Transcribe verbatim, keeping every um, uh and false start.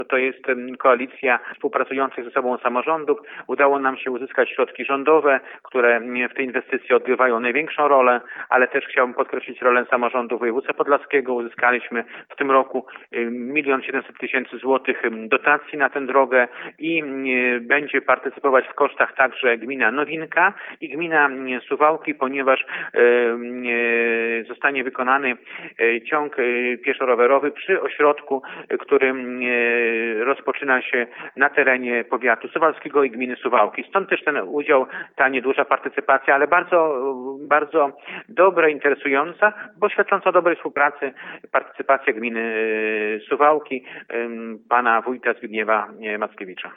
To jest koalicja współpracujących ze sobą samorządów. Udało nam się uzyskać środki rządowe, które w tej inwestycji odgrywają największą rolę, ale też chciałbym podkreślić rolę samorządu województwa podlaskiego. Uzyskaliśmy w tym roku milion siedemset tysięcy złotych dotacji na tę drogę i będzie partycypować w kosztach także gmina Nowinka i gmina Suwałki, ponieważ zostanie wykonany ciąg pieszo-rowerowy przy ośrodku, który rozpoczyna się na terenie powiatu suwalskiego i gminy Suwałki. Stąd też ten udział, ta nieduża partycypacja, ale bardzo, bardzo dobra, interesująca, bo świadcząca o dobrej współpracy, partycypacja gminy Suwałki, pana wójta Zbigniewa Mackiewicza.